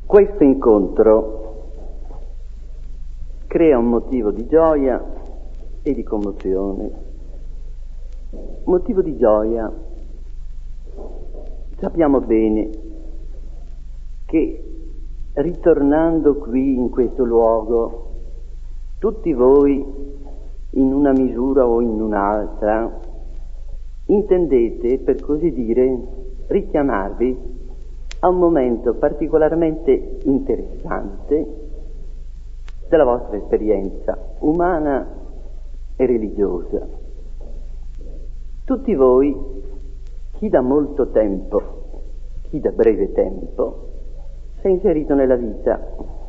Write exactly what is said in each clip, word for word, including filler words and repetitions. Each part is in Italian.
Questo incontro crea un motivo di gioia e di commozione. Motivo di gioia. Sappiamo bene che ritornando qui in questo luogo, tutti voi in una misura o in un'altra intendete, per così dire, richiamarvi a un momento particolarmente interessante della vostra esperienza umana e religiosa. Tutti voi, chi da molto tempo, chi da breve tempo, si è inserito nella vita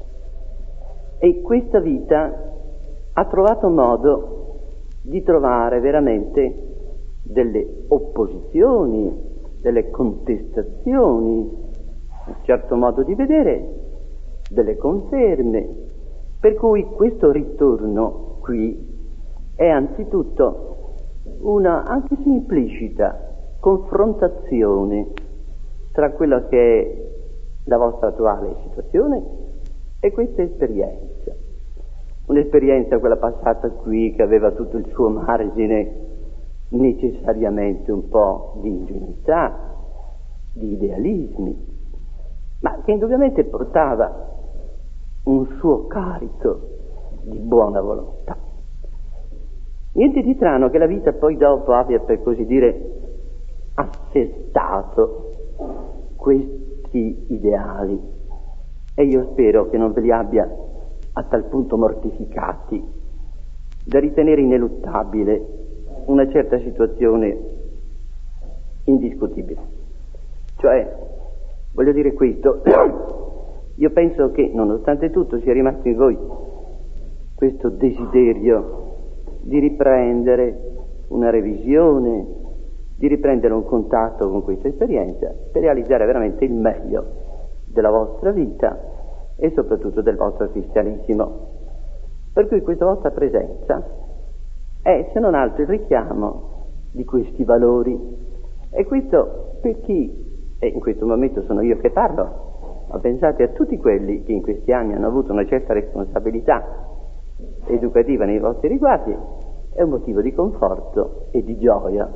e questa vita ha trovato modo di trovare veramente delle opposizioni, delle contestazioni, un certo modo di vedere, delle conferme, per cui questo ritorno qui è anzitutto una anche se implicita confrontazione tra quella che è la vostra attuale situazione e questa esperienza. Un'esperienza, quella passata qui, che aveva tutto il suo margine necessariamente un po' di ingenuità, di idealismi, ma che indubbiamente portava un suo carico di buona volontà. Niente di strano che la vita poi dopo abbia, per così dire, assestato questi ideali, e io spero che non ve li abbia a tal punto mortificati da ritenere ineluttabile una certa situazione indiscutibile. Cioè, voglio dire questo, io penso che nonostante tutto sia rimasto in voi questo desiderio di riprendere una revisione, di riprendere un contatto con questa esperienza per realizzare veramente il meglio della vostra vita e soprattutto del vostro cristianesimo. Per cui questa vostra presenza è se non altro il richiamo di questi valori, e questo per chi, e in questo momento sono io che parlo, ma pensate a tutti quelli che in questi anni hanno avuto una certa responsabilità educativa nei vostri riguardi, è un motivo di conforto e di gioia.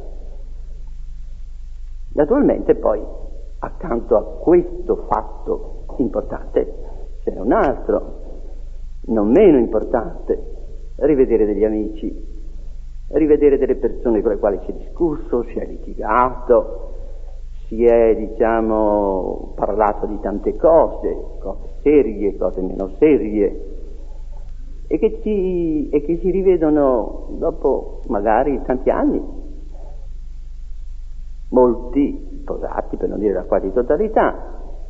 Naturalmente poi, accanto a questo fatto importante, c'è un altro, non meno importante: rivedere degli amici, rivedere delle persone con le quali si è discusso, si è litigato, si è, diciamo, parlato di tante cose, cose serie, cose meno serie, e che ci, e che si rivedono dopo magari tanti anni, molti sposati, per non dire la quasi totalità.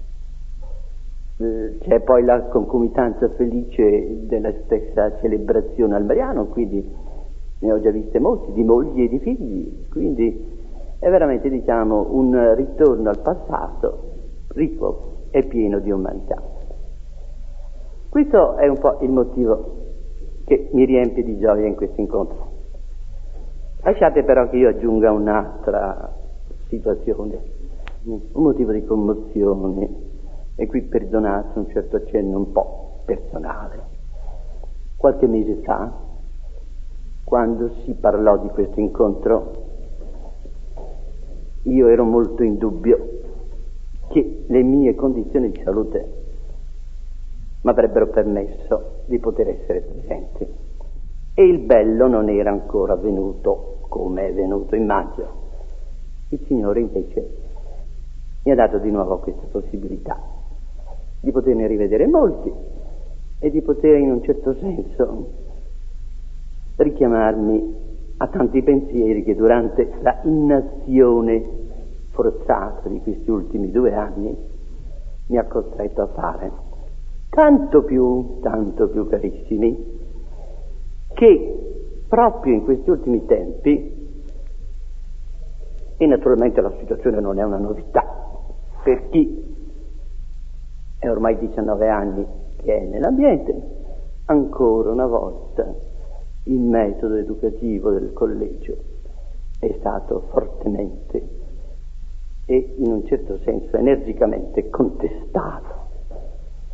Eh, c'è poi la concomitanza felice della stessa celebrazione al Mariano, quindi ne ho già viste molti, di mogli e di figli, quindi è veramente, diciamo, un ritorno al passato ricco e pieno di umanità. Questo è un po' il motivo che mi riempie di gioia in questo incontro. Lasciate però che io aggiunga un'altra situazione, un motivo di commozione, e qui perdonate un certo accenno un po' personale. Qualche mese fa, quando si parlò di questo incontro, io ero molto in dubbio che le mie condizioni di salute mi avrebbero permesso di poter essere presente, e il bello non era ancora venuto come è venuto in maggio. Il Signore invece mi ha dato di nuovo questa possibilità di poterne rivedere molti e di poter in un certo senso richiamarmi a tanti pensieri che durante la inazione forzata di questi ultimi due anni mi ha costretto a fare. Tanto più, tanto più, carissimi, che proprio in questi ultimi tempi, e naturalmente la situazione non è una novità per chi è ormai diciannove anni che è nell'ambiente, ancora una volta il metodo educativo del collegio è stato fortemente e in un certo senso energicamente contestato.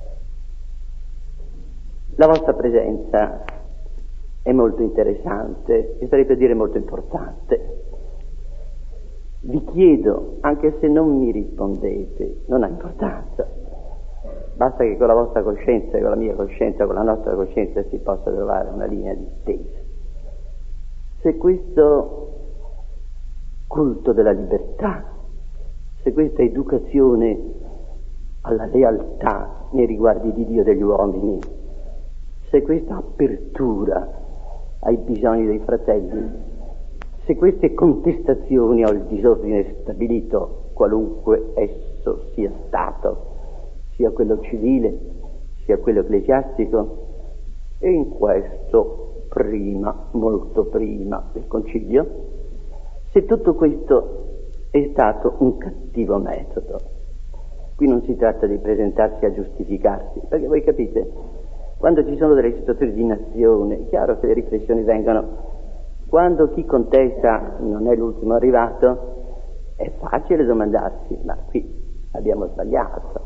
La vostra presenza è molto interessante, e sarei per dire molto importante. Vi chiedo, anche se non mi rispondete, non ha importanza, basta che con la vostra coscienza, con la mia coscienza, con la nostra coscienza si possa trovare una linea di intesa. Se questo culto della libertà, se questa educazione alla lealtà nei riguardi di Dio e degli uomini, se questa apertura ai bisogni dei fratelli, se queste contestazioni al disordine stabilito, qualunque esso sia stato, sia quello civile, sia quello ecclesiastico, e in questo prima, molto prima del concilio, se tutto questo è stato un cattivo metodo. Qui non si tratta di presentarsi a giustificarsi, perché voi capite, quando ci sono delle situazioni di nazione, è chiaro che le riflessioni vengono. Quando chi contesta non è l'ultimo arrivato, è facile domandarsi, ma qui abbiamo sbagliato.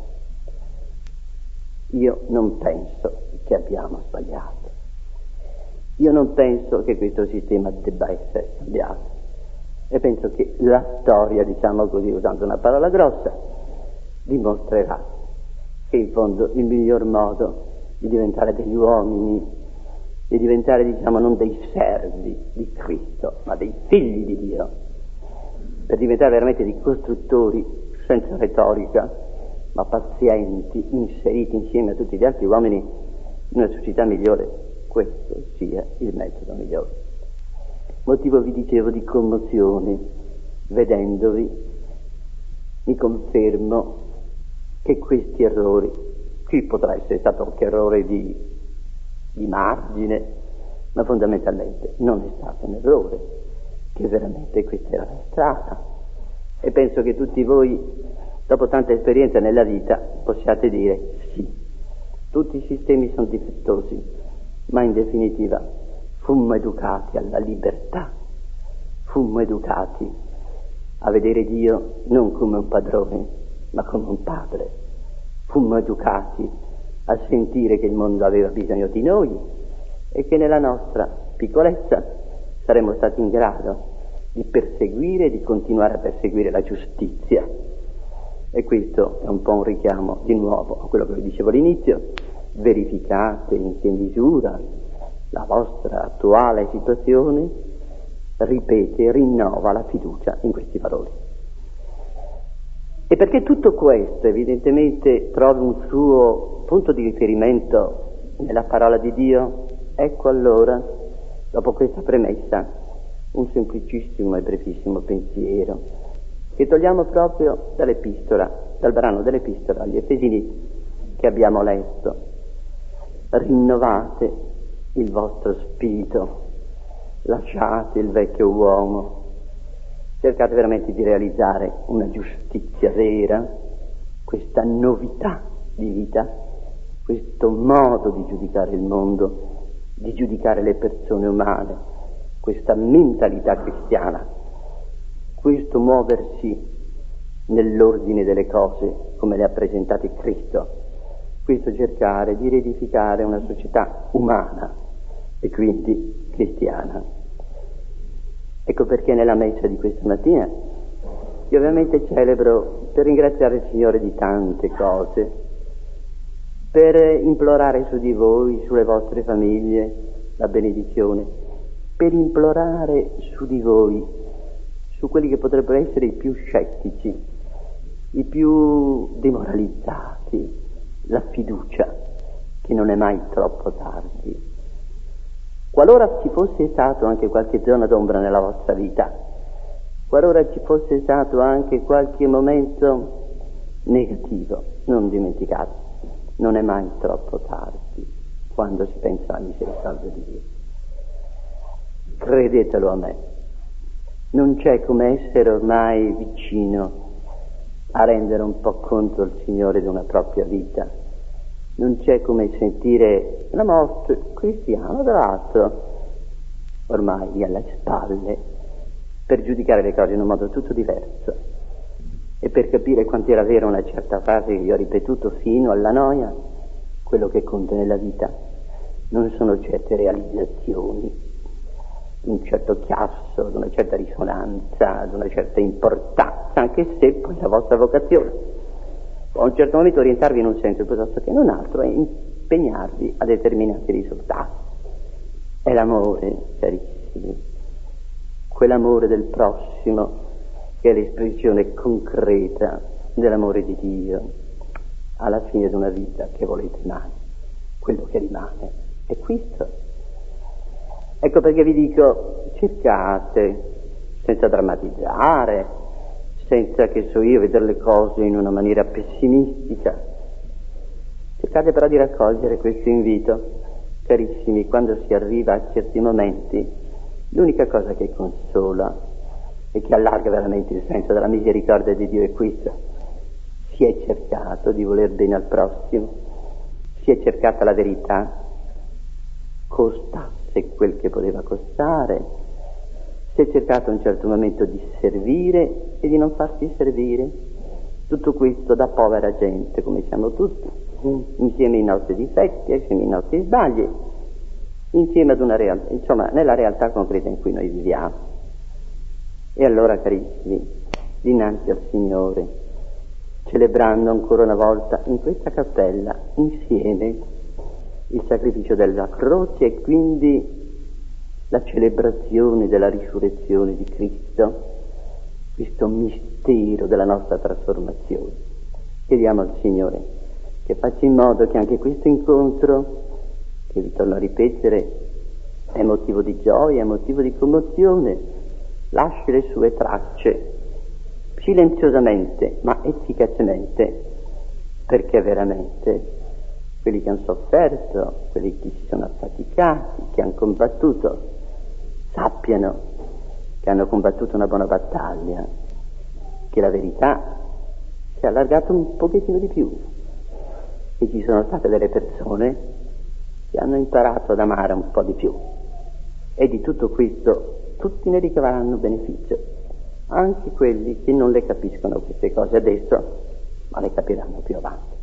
Io non penso che abbiamo sbagliato. Io non penso che questo sistema debba essere cambiato. E penso che la storia, diciamo così, usando una parola grossa, dimostrerà che in fondo il miglior modo di diventare degli uomini, di diventare, diciamo, non dei servi di Cristo, ma dei figli di Dio, per diventare veramente dei costruttori senza retorica, ma pazienti, inseriti insieme a tutti gli altri uomini in una società migliore, questo sia il metodo migliore. Motivo, vi dicevo, di commozione, vedendovi, mi confermo che questi errori, qui potrà essere stato qualche errore di di margine, ma fondamentalmente non è stato un errore, che veramente questa era la strada. E penso che tutti voi, dopo tanta esperienza nella vita, possiate dire sì, tutti i sistemi sono difettosi, ma in definitiva fummo educati alla libertà, fummo educati a vedere Dio non come un padrone, ma come un padre, fummo educati a sentire che il mondo aveva bisogno di noi e che nella nostra piccolezza saremmo stati in grado di perseguire e di continuare a perseguire la giustizia. E questo è un po' un richiamo di nuovo a quello che vi dicevo all'inizio: verificate in che misura la vostra attuale situazione ripete e rinnova la fiducia in questi valori. E perché tutto questo evidentemente trovi un suo punto di riferimento nella parola di Dio, ecco allora, dopo questa premessa, un semplicissimo e brevissimo pensiero che togliamo proprio dall'epistola, dal brano dell'epistola agli Efesini che abbiamo letto. Rinnovate il vostro spirito, lasciate il vecchio uomo, cercate veramente di realizzare una giustizia vera, questa novità di vita, questo modo di giudicare il mondo, di giudicare le persone umane, questa mentalità cristiana, questo muoversi nell'ordine delle cose come le ha presentate Cristo, questo cercare di riedificare una società umana e quindi cristiana. Ecco perché nella messa di questa mattina io ovviamente celebro per ringraziare il Signore di tante cose, per implorare su di voi, sulle vostre famiglie, la benedizione, per implorare su di voi, su quelli che potrebbero essere i più scettici, i più demoralizzati, la fiducia che non è mai troppo tardi. Qualora ci fosse stato anche qualche zona d'ombra nella vostra vita, qualora ci fosse stato anche qualche momento negativo, non dimenticate, non è mai troppo tardi quando si pensa alla misericordia di Dio. Credetelo a me, non c'è come essere ormai vicino a rendere un po' conto al Signore di una propria vita. Non c'è come sentire la morte cristiana dall'altro ormai alle spalle, per giudicare le cose in un modo tutto diverso e per capire quanto era vera una certa frase che io ho ripetuto fino alla noia: quello che conta nella vita non sono certe realizzazioni, un certo chiasso, di una certa risonanza, di una certa importanza, anche se poi la vostra vocazione può a un certo momento orientarvi in un senso piuttosto che in un altro e impegnarvi a determinati risultati. È l'amore, carissimi, quell'amore del prossimo che è l'espressione concreta dell'amore di Dio alla fine di una vita che volete mai. Quello che rimane è questo. Ecco perché vi dico, cercate, senza drammatizzare, senza, che so io, vedere le cose in una maniera pessimistica, cercate però di raccogliere questo invito. Carissimi, quando si arriva a certi momenti, l'unica cosa che consola e che allarga veramente il senso della misericordia di Dio è questa: si è cercato di voler bene al prossimo, si è cercata la verità, costasse quel che poteva costare, si è cercato a un certo momento di servire e di non farsi servire, tutto questo da povera gente come siamo tutti, insieme ai nostri difetti, insieme ai nostri sbagli, insieme ad una realtà, insomma, nella realtà concreta in cui noi viviamo. E allora, carissimi, dinanzi al Signore, celebrando ancora una volta in questa cappella insieme il sacrificio della croce e quindi la celebrazione della risurrezione di Cristo, questo mistero della nostra trasformazione, chiediamo al Signore che faccia in modo che anche questo incontro, che vi torno a ripetere, è motivo di gioia, è motivo di commozione, lasci le sue tracce silenziosamente ma efficacemente, perché veramente quelli che hanno sofferto, quelli che si sono affaticati, che hanno combattuto, sappiano che hanno combattuto una buona battaglia, che la verità si è allargata un pochettino di più e ci sono state delle persone che hanno imparato ad amare un po' di più, e di tutto questo tutti ne ricaveranno beneficio, anche quelli che non le capiscono queste cose adesso, ma le capiranno più avanti.